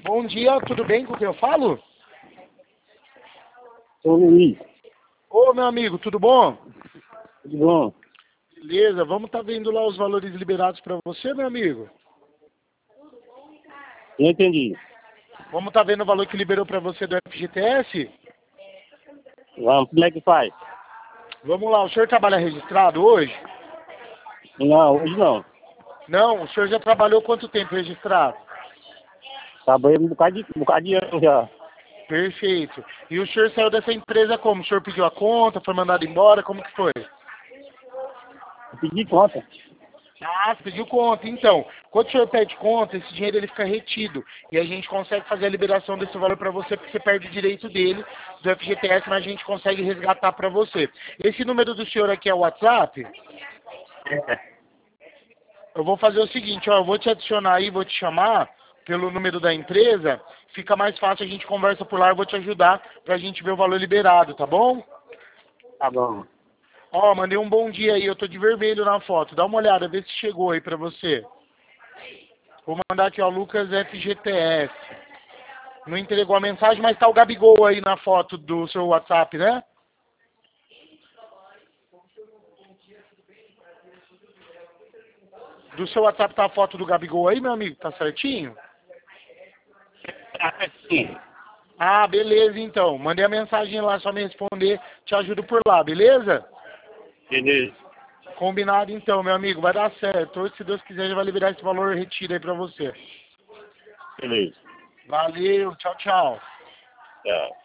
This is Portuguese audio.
Bom dia, tudo bem com quem eu falo? Sou Luiz. Ô, meu amigo, tudo bom? Tudo bom? Beleza, vamos estar vendo lá os valores liberados para você, meu amigo? Não entendi. Vamos estar vendo o valor que liberou para você do FGTS? Vamos, como é que faz? Vamos lá, o senhor trabalha registrado hoje? Não, hoje não. Não, o senhor já trabalhou quanto tempo registrado? Trabalhei um bocado de ano já. Perfeito. E o senhor saiu dessa empresa como? O senhor pediu a conta, foi mandado embora, como que foi? Eu pedi conta. Ah, você pediu conta. Então, quando o senhor pede conta, esse dinheiro ele fica retido. E a gente consegue fazer a liberação desse valor para você, porque você perde o direito dele, do FGTS, mas a gente consegue resgatar para você. Esse número do senhor aqui é o WhatsApp? Eu vou fazer o seguinte, ó, eu vou te adicionar aí, vou te chamar pelo número da empresa. Fica mais fácil, a gente conversa por lá, eu vou te ajudar pra gente ver o valor liberado, tá bom? Tá bom. Ó, mandei um bom dia aí, eu tô de vermelho na foto. Dá uma olhada, vê se chegou aí pra você. Vou mandar aqui, ó, Lucas FGTS. Não entregou a mensagem, mas tá o Gabigol aí na foto do seu WhatsApp, né? Do seu WhatsApp tá a foto do Gabigol aí, meu amigo? Tá certinho? Sim. Ah, beleza então. Mandei a mensagem lá, só me responder. Te ajudo por lá, beleza? Beleza. Combinado então, meu amigo. Vai dar certo. Hoje, se Deus quiser, já vai liberar esse valor retiro aí pra você. Beleza. Valeu, tchau, tchau. Tchau.